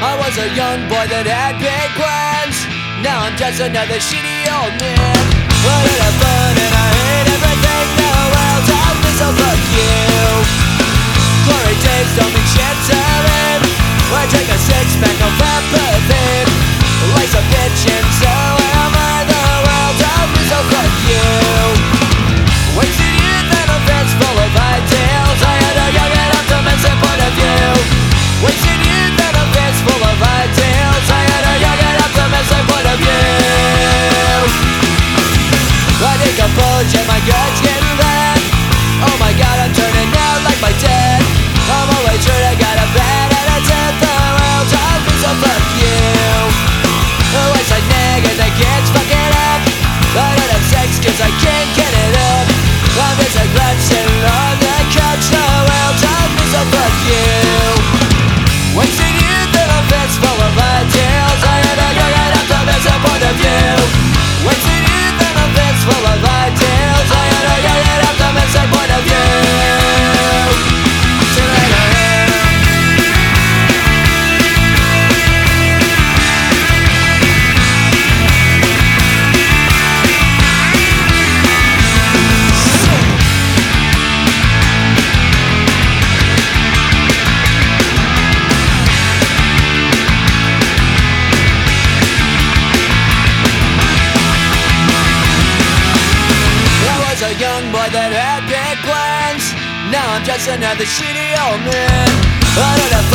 I was a young boy that had big plans. Now I'm just another shitty old man. I did have fun and I hate everything. The world told me so fuck you. Glory days don't mean shit to me. I drink a six-pack of empathy. Life's a bitch and so am I. The world told me so fuck you. Wasted youth and a fence full of ideals. I had a young and optimistic point of view. Wasted youth and a fence full of ideals. I had a young and optimistic point of view. I take a bulge and my gut's getting red. Oh my god, I'm turning out like my dad. I'm always sure I got a bad attitude. The world told me so fuck you. Always like niggas, I can't fuck it up. I don't have sex cause I can't get it up. I'm just a glad sitting on the couch. The world told me so fuck you. Wasting youth in a fence full of ideals. I had a young and optimistic point of view. Wasting youth in a fence full of ideals. I had a young and optimistic point of view. A young boy that had big plans. Now I'm just another shitty old man. I don't have